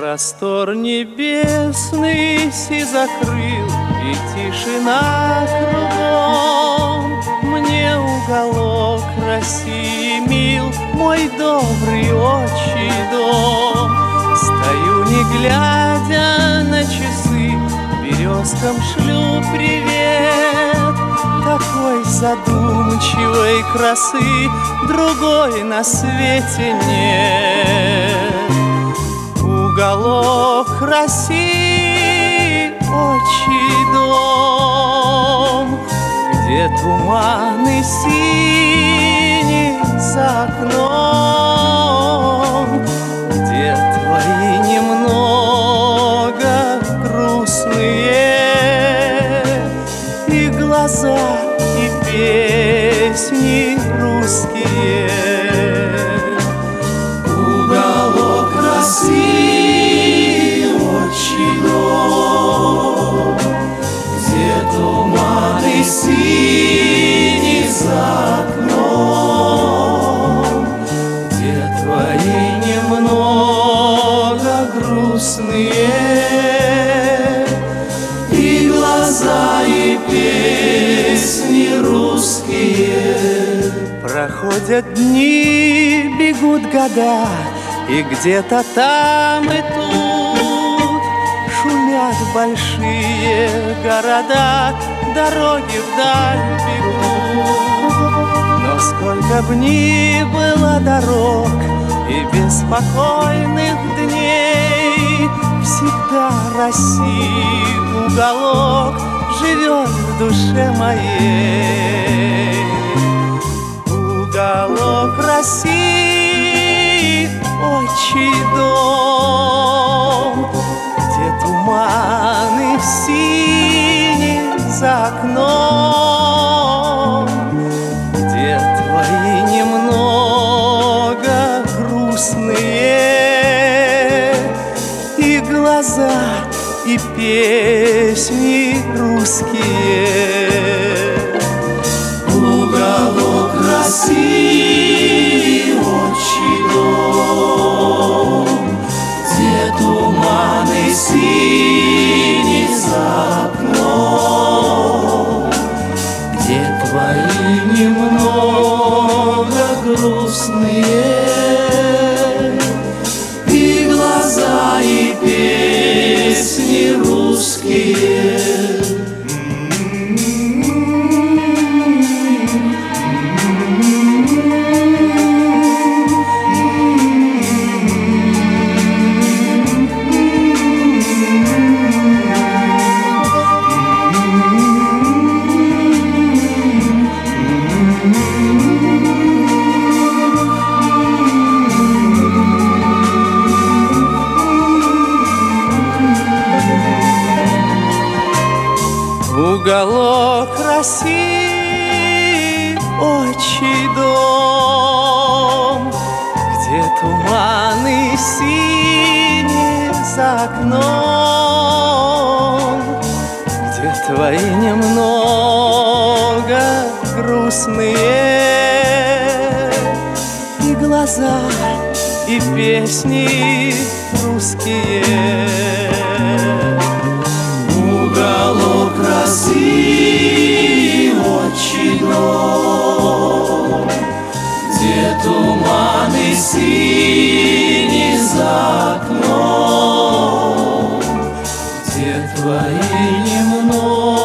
Простор небесный си закрыл, и тишина кругом. Мне уголок России мил, мой добрый отчий дом. Стою, не глядя на часы, березкам шлю привет. Такой задумчивой красы другой на свете нет. Уголок России, отчий дом, где туманы синие за окном, где твои немного грустные и глаза, и песни русские. Уголок России, отчий дом, где туманы синий за окном, где твои немного грустные и глаза, и песни русские. Проходят дни, бегут года, и где-то там и тут шумят большие города, дороги вдаль бегут. Но сколько б ни было дорог и беспокойных дней, всегда России уголок живет в душе моей. Уголок России, отчий дом, где туманы синие за окном, где твои немного грустные и глаза, и песни русские. Уголок России, отчий дом, где туманы синие за окном, где твои немного грустные и глаза, и песни русские. Уголок России, отчий дом, где туманы синие за окном, где твои немного грустные и глаза, и песни русские. Уголок России, отчий дом, где туманы синие за окном, где твои немного